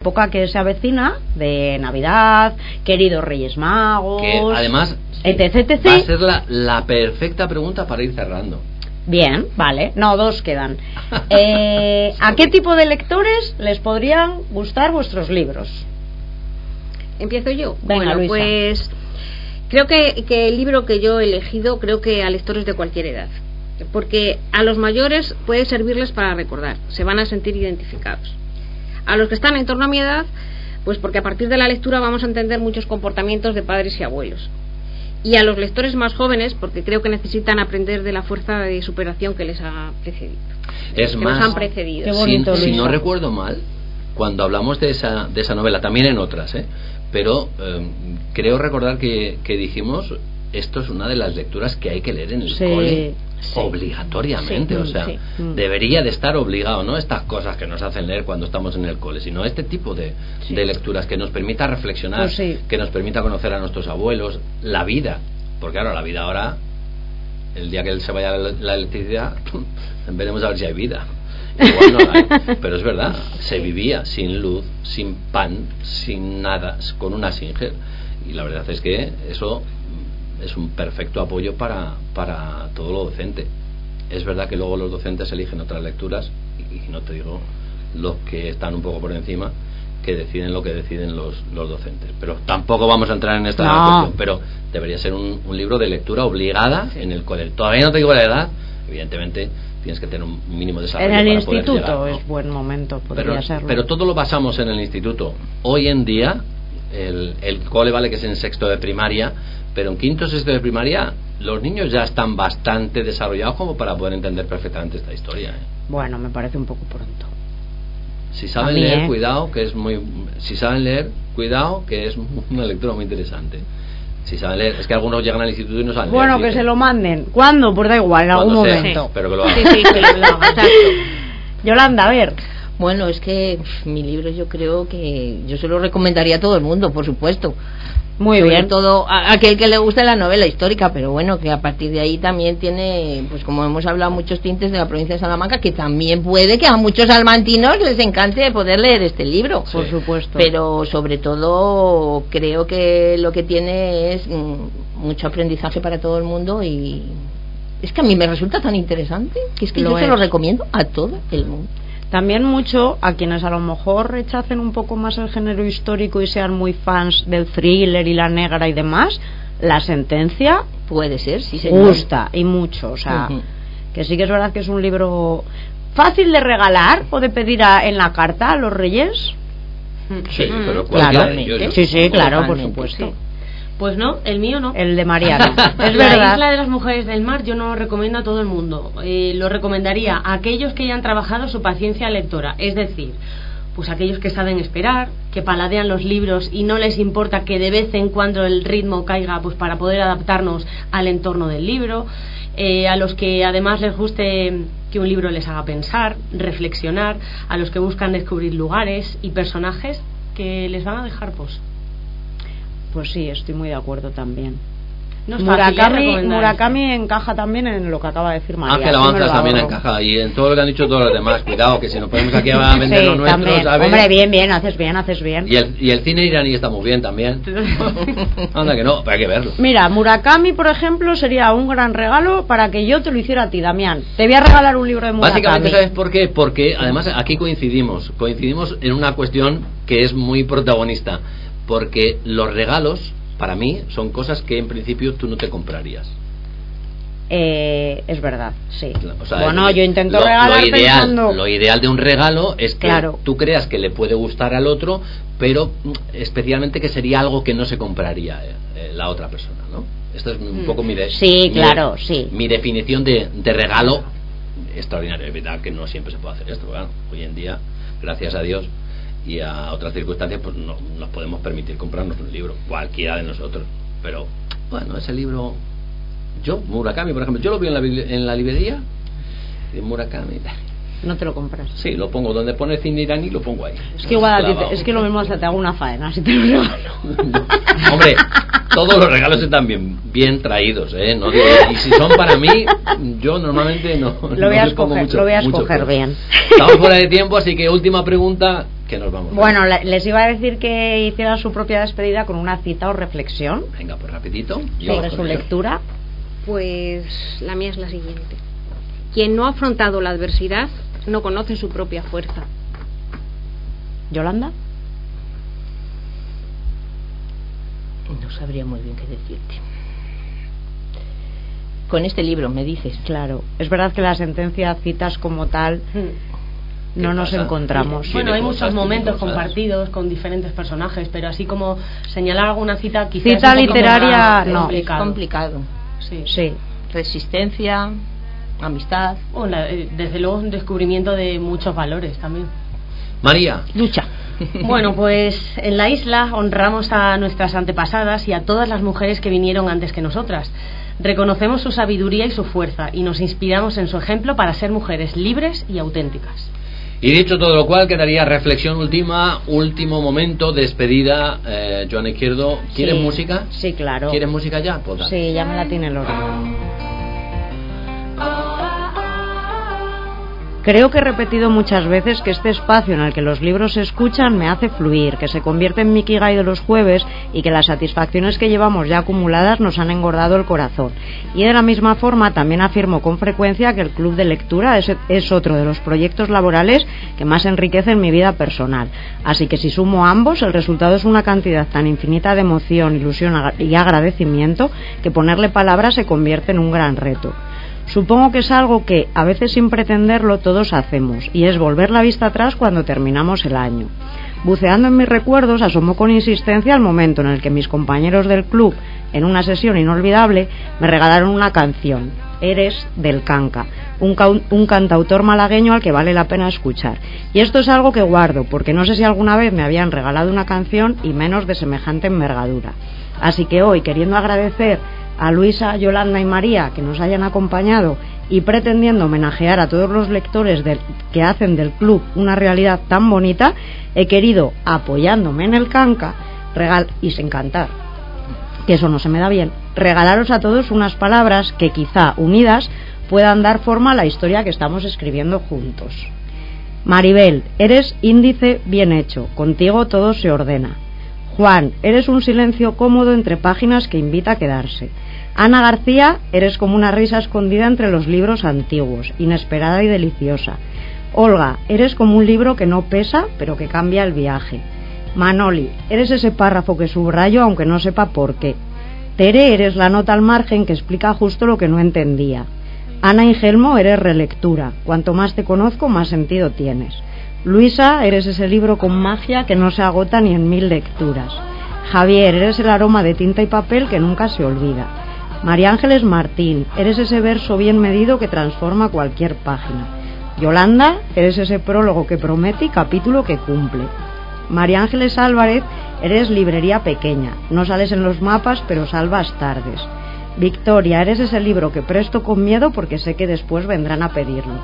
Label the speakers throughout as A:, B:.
A: época que se avecina de Navidad, queridos Reyes Magos,
B: que además
A: etc.
B: va a ser la perfecta pregunta para ir cerrando.
A: Bien, vale, no, 2 quedan. ¿A qué tipo de lectores les podrían gustar vuestros libros?
C: ¿Empiezo yo?
A: Venga,
C: bueno,
A: Luisa.
C: Pues creo que el libro que yo he elegido, creo que a lectores de cualquier edad, porque a los mayores puede servirles para recordar, se van a sentir identificados. A los que están en torno a mi edad, pues porque a partir de la lectura vamos a entender muchos comportamientos de padres y abuelos. Y a los lectores más jóvenes, porque creo que necesitan aprender de la fuerza de superación que les ha precedido.
B: Es
C: que
B: más,
C: nos han precedido.
A: Qué bonito,
B: si no
A: Luisa.
B: recuerdo mal, cuando hablamos de esa novela, también en otras, pero creo recordar que dijimos, esto es una de las lecturas que hay que leer en el cole, obligatoriamente, o sea, debería de estar obligado, no estas cosas que nos hacen leer cuando estamos en el cole, sino este tipo de lecturas que nos permita reflexionar, que nos permita conocer a nuestros abuelos, la vida, porque claro, la vida ahora, el día que se vaya la electricidad, veremos a ver si hay vida. Igual no la hay, pero es verdad, se vivía sin luz, sin pan, sin nada, con una Singer, y la verdad es que eso es un perfecto apoyo para todo lo docente. Es verdad que luego los docentes eligen otras lecturas, y no te digo los que están un poco por encima, que deciden lo que deciden los docentes, pero tampoco vamos a entrar en esta cuestión, pero debería ser un libro de lectura obligada en el colegio. Todavía no te digo la edad, evidentemente tienes que tener un mínimo de desarrollo.
A: En el
B: para
A: instituto
B: poder llegar, ¿no?
A: es buen momento, podría serlo.
B: Pero todo lo basamos en el instituto. Hoy en día el cole vale que es en sexto de primaria, pero en quinto o sexto de primaria los niños ya están bastante desarrollados como para poder entender perfectamente esta historia.
A: Bueno, me parece un poco pronto.
B: Si saben leer, cuidado, que es una lectura muy interesante. Si saben leer, es que algunos llegan al instituto y no saben leer.
A: Bueno, que se lo manden. ¿Cuándo? Pues da igual, en algún momento.
B: Pero que lo hagan.
C: Sí, que lo hagan, exacto.
A: Yolanda, a ver.
D: Bueno, es que mi libro yo creo que yo se lo recomendaría a todo el mundo, por supuesto.
A: Muy
D: Sobre
A: bien.
D: todo a aquel que le guste la novela histórica, pero bueno, que a partir de ahí también tiene, pues como hemos hablado, muchos tintes de la provincia de Salamanca, que también puede que a muchos salmantinos les encante poder leer este libro.
A: Por supuesto.
D: Pero sobre todo creo que lo que tiene es mucho aprendizaje para todo el mundo, y es que a mí me resulta tan interesante que es que yo se lo recomiendo a todo el mundo.
A: También mucho a quienes a lo mejor rechacen un poco más el género histórico y sean muy fans del thriller y la negra y demás, La Sentencia
D: puede ser, sí, señor.
A: Gusta y mucho, o sea, que sí que es verdad que es un libro fácil de regalar o de pedir en la carta a los Reyes.
B: Sí, pero
A: claro, sí, claro, por
D: Totalmente,
A: supuesto.
D: sí.
E: Pues no, el mío no.
A: El de Mariana. Es
E: La
A: verdad.
E: Isla de las Mujeres del Mar yo no lo recomiendo a todo el mundo. Lo recomendaría a aquellos que hayan trabajado su paciencia lectora, es decir, pues aquellos que saben esperar, que paladean los libros y no les importa que de vez en cuando el ritmo caiga, pues para poder adaptarnos al entorno del libro, a los que además les guste que un libro les haga pensar, reflexionar, a los que buscan descubrir lugares y personajes que les van a dejar
A: Pues sí, estoy muy de acuerdo también.
E: No es fácil, recomendar
A: Murakami encaja también en lo que acaba de decir María.
B: Ángel Avanzas también encaja, y en todo lo que han dicho todos los demás. Cuidado, que si nos ponemos aquí a vender lo nuestro,
A: también.
B: ¿sabes?
A: Hombre, bien, haces bien.
B: Y el cine iraní está muy bien también. Anda que no, pero hay que verlo.
A: Mira, Murakami, por ejemplo, sería un gran regalo para que yo te lo hiciera a ti, Damián. Te voy a regalar un libro de Murakami.
B: Básicamente, ¿sabes por qué? Porque además aquí coincidimos en una cuestión que es muy protagonista, porque los regalos para mí son cosas que en principio tú no te comprarías.
A: Es verdad, sí.
B: O sea,
A: bueno, yo intento regalar pensando...
B: Lo ideal de un regalo es que tú creas que le puede gustar al otro, pero especialmente que sería algo que no se compraría la otra persona, ¿no? Esto es un poco mi definición de regalo extraordinario. Es verdad que no siempre se puede hacer esto, ¿verdad? Hoy en día, gracias a Dios y a otras circunstancias, pues no nos podemos permitir comprarnos un libro, cualquiera de nosotros, pero bueno, ese libro, Murakami, por ejemplo, yo lo vi en la librería de Murakami.
A: No te lo compras.
B: Sí, lo pongo donde pone cine iraní, lo pongo ahí.
A: Es que igual a ti es que lo mismo hasta te hago una faena si te lo regalo.
B: Hombre, todos los regalos están bien traídos, ¿eh? No, y si son para mí, yo normalmente no.
A: Lo voy a escoger bien.
B: Estamos fuera de tiempo, así que última pregunta. que nos vamos.
A: Bueno, les iba a decir que hicieran su propia despedida con una cita o reflexión.
B: Venga, pues rapidito.
A: Sobre su lectura.
C: Pues la mía es la siguiente. Quien no ha afrontado la adversidad no conoce su propia fuerza.
A: ¿Yolanda?
D: No sabría muy bien qué decirte. Con este libro me dices.
A: Claro, es verdad que la sentencia, citas como tal, no nos encontramos.
E: Bueno, hay muchos momentos compartidos con diferentes personajes, pero así como señalar alguna cita, quizás
A: cita literaria,
D: no, es complicado.
A: Sí.
D: Resistencia, amistad.
E: Bueno, desde luego un descubrimiento de muchos valores también.
B: María.
D: Lucha.
E: Bueno, pues en la isla honramos a nuestras antepasadas y a todas las mujeres que vinieron antes que nosotras. Reconocemos su sabiduría y su fuerza y nos inspiramos en su ejemplo para ser mujeres libres y auténticas.
B: Y dicho todo lo cual, quedaría reflexión último momento, despedida. Joana Izquierdo, ¿quieres música?
A: Sí, claro.
B: ¿Quieres música ya? Pues dale.
A: Sí, ya me la tiene el orden. Creo que he repetido muchas veces que este espacio en el que los libros se escuchan me hace fluir, que se convierte en mi ikigai de los jueves y que las satisfacciones que llevamos ya acumuladas nos han engordado el corazón. Y de la misma forma también afirmo con frecuencia que el club de lectura es otro de los proyectos laborales que más enriquecen mi vida personal. Así que si sumo ambos, el resultado es una cantidad tan infinita de emoción, ilusión y agradecimiento que ponerle palabras se convierte en un gran reto. Supongo que es algo que, a veces sin pretenderlo, todos hacemos, y es volver la vista atrás cuando terminamos el año. Buceando en mis recuerdos, asomó con insistencia el momento en el que mis compañeros del club, en una sesión inolvidable, me regalaron una canción, Eres, del Canca, un cantautor malagueño al que vale la pena escuchar. Y esto es algo que guardo, porque no sé si alguna vez me habían regalado una canción y menos de semejante envergadura. Así que hoy, queriendo agradecer a Luisa, Yolanda y María que nos hayan acompañado y pretendiendo homenajear a todos los lectores que hacen del club una realidad tan bonita, he querido, apoyándome en el Canca y sin cantar, que eso no se me da bien, regalaros a todos unas palabras que quizá unidas puedan dar forma a la historia que estamos escribiendo juntos. Maribel, eres índice bien hecho, contigo todo se ordena. Juan, eres un silencio cómodo entre páginas que invita a quedarse. Ana García, eres como una risa escondida entre los libros antiguos, inesperada y deliciosa. Olga, eres como un libro que no pesa, pero que cambia el viaje. Manoli, eres ese párrafo que subrayo aunque no sepa por qué. Tere, eres la nota al margen que explica justo lo que no entendía. Ana y Gelmo, eres relectura. Cuanto más te conozco, más sentido tienes. Luisa, eres ese libro con magia que no se agota ni en 1000 lecturas. Javier, eres el aroma de tinta y papel que nunca se olvida. María Ángeles Martín, eres ese verso bien medido que transforma cualquier página. Yolanda, eres ese prólogo que promete y capítulo que cumple. María Ángeles Álvarez, eres librería pequeña, no sales en los mapas pero salvas tardes. Victoria, eres ese libro que presto con miedo porque sé que después vendrán a pedirlo.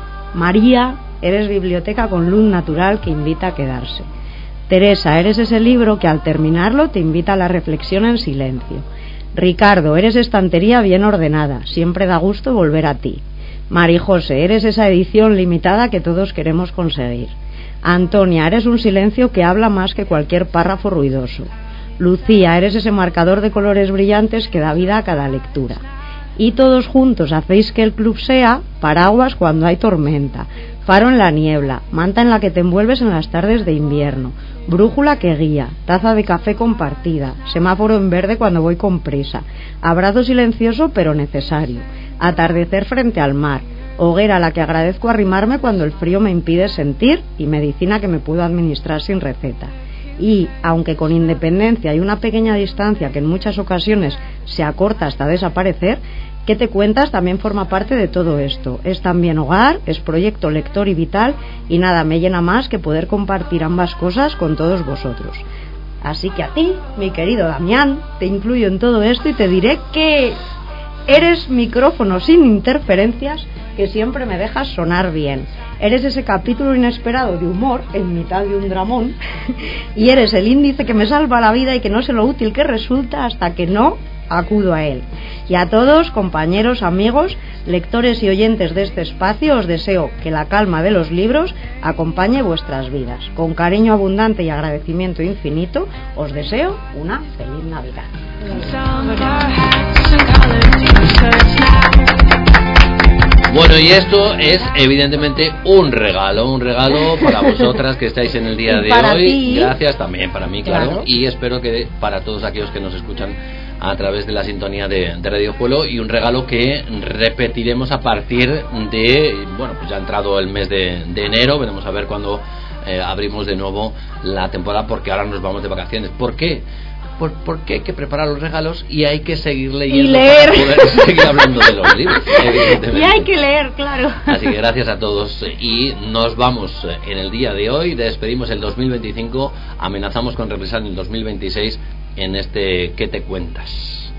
A: María, eres biblioteca con luz natural que invita a quedarse. Teresa, eres ese libro que al terminarlo te invita a la reflexión en silencio. Ricardo, eres estantería bien ordenada, siempre da gusto volver a ti. Marijose, eres esa edición limitada que todos queremos conseguir. Antonia, eres un silencio que habla más que cualquier párrafo ruidoso. Lucía, eres ese marcador de colores brillantes que da vida a cada lectura. Y todos juntos hacéis que el club sea paraguas cuando hay tormenta, faro en la niebla, manta en la que te envuelves en las tardes de invierno, brújula que guía, taza de café compartida, semáforo en verde cuando voy con prisa, abrazo silencioso pero necesario, atardecer frente al mar, hoguera a la que agradezco arrimarme cuando el frío me impide sentir y medicina que me puedo administrar sin receta. Y, aunque con independencia hay una pequeña distancia que en muchas ocasiones se acorta hasta desaparecer, ¿qué te cuentas? También forma parte de todo esto. Es también hogar, es proyecto lector y vital, y nada me llena más que poder compartir ambas cosas con todos vosotros. Así que a ti, mi querido Damián, te incluyo en todo esto y te diré que eres micrófono sin interferencias que siempre me dejas sonar bien. Eres ese capítulo inesperado de humor en mitad de un dramón y eres el índice que me salva la vida y que no sé lo útil que resulta hasta que no acudo a él. Y a todos, compañeros, amigos, lectores y oyentes de este espacio, os deseo que la calma de los libros acompañe vuestras vidas. Con cariño abundante y agradecimiento infinito, os deseo una feliz Navidad.
B: Bueno, y esto es evidentemente un regalo para vosotras que estáis en el día de hoy.
A: Ti.
B: Gracias también para mí, claro. Y espero que para todos aquellos que nos escuchan a través de la sintonía de Radio Pueblo, y un regalo que repetiremos a partir de, bueno, pues ya ha entrado el mes de enero, veremos a ver cuándo abrimos de nuevo la temporada, porque ahora nos vamos de vacaciones. ¿Por qué? Porque hay que preparar los regalos y hay que seguir leyendo
A: y leer.
B: para poder seguir hablando de los libros, evidentemente.
A: Y hay que leer, claro.
B: Así que gracias a todos, y nos vamos en el día de hoy, despedimos el 2025, amenazamos con regresar en el 2026 en este ¿Qué te cuentas?